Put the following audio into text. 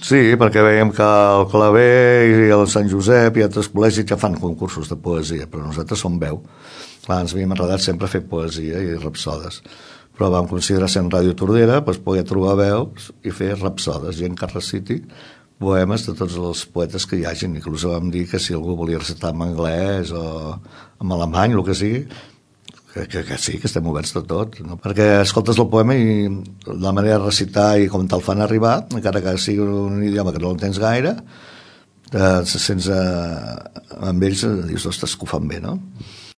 Sí, perquè veiem que el Claver i el Sant Josep i altres col·legis ja fan concursos de poesia, però nosaltres som veu. Clar, ens havíem agradat sempre fer poesia i rapsodes, però vam considerar sent Ràdio Tordera poder trobar veus i fer rapsodes, gent que reciti poemes de tots els poetes que hi hagin. Inclús vam dir que si algú volia recitar en anglès o en alemany, el que sigui, que sí, que estem oberts de tot, no? Perquè escoltes el poema i la manera de recitar i com te'l fan arribar, encara que sigui un idioma que no l'entens gaire, se sents amb ells, dius, ostres, que ho fan bé, no?